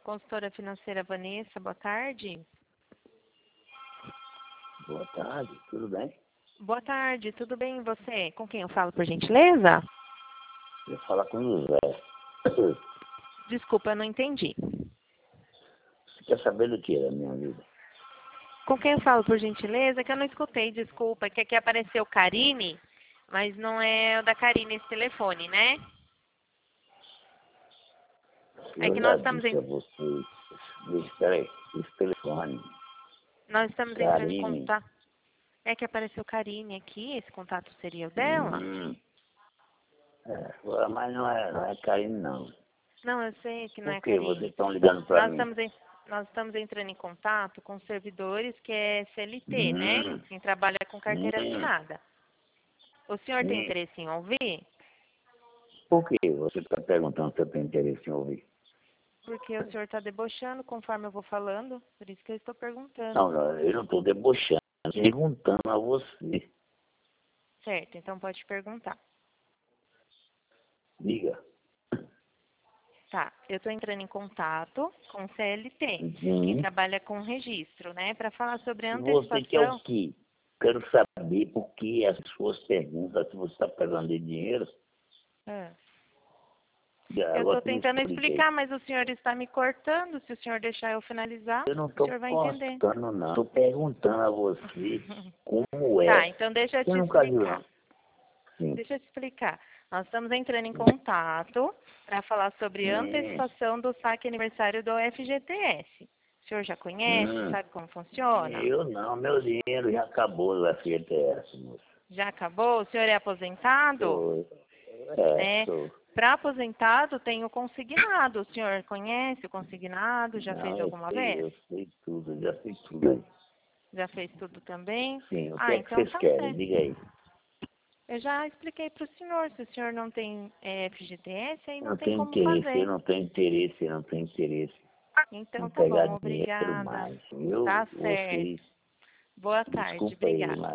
Consultora financeira Vanessa, boa tarde. Boa tarde, tudo bem? Boa tarde, tudo bem e você? Com quem eu falo, por gentileza? Eu ia falar com o José. Desculpa, eu não entendi. Você quer saber do que da minha vida? Com quem eu falo, por gentileza? Que eu não escutei, desculpa. Que aqui apareceu Karine, mas não é o da Karine esse telefone, né? É Eu que já nós estamos, disse a vocês. Espera aí, esse telefone. nós estamos entrando em Karine. contato. É que apareceu Karine aqui, esse contato seria o dela? Mas não é Karine, não. Não, eu sei que não é Por que vocês Karine. estão ligando para Nós mim? estamos, nós estamos entrando em contato com servidores que é CLT, né? Quem trabalha com carteira assinada. O senhor tem interesse em ouvir? Por que você está perguntando se eu tenho interesse em ouvir? Porque o senhor está debochando conforme eu vou falando, por isso que eu estou perguntando. Não, eu não estou debochando, perguntando a você. Certo, então pode perguntar. Diga. Tá, eu estou entrando em contato com o CLT, quem Uhum. trabalha com registro, né? Para falar sobre a Você quer o antecipação. quê? Quero saber por que as suas perguntas, se você está pegando de dinheiro. Ah. E Eu agora estou me tentando explique aí. explicar, mas o senhor está me cortando. Se o senhor deixar eu finalizar, Eu não o estou senhor vai entender. postando, não. Estou perguntando a você como Tá, é. então deixa eu Você te nunca viu, explicar. não? Sim. Deixa eu te explicar. Nós estamos entrando em contato para falar sobre antecipação do saque aniversário do FGTS. O senhor já conhece? Sabe como funciona? Eu não, meu dinheiro já acabou do FGTS, moço. Já acabou? O senhor é aposentado? É. Sou. Para aposentado tem o consignado. O senhor conhece o consignado? Já fez Não, alguma vez? eu sei tudo, eu já sei tudo aí. Já fez tudo também? Sim, o que Ah, é que então vocês tá querem? certo. Diga aí. Eu já expliquei para o senhor. Se o senhor não tem FGTS, aí Eu não não tem tenho como interesse, eu fazer. não tenho interesse, eu não tenho interesse Então em tá pegar bom, dinheiro obrigada. mais. Tá certo. Vocês, Boa tarde, desculpa aí, obrigada. mas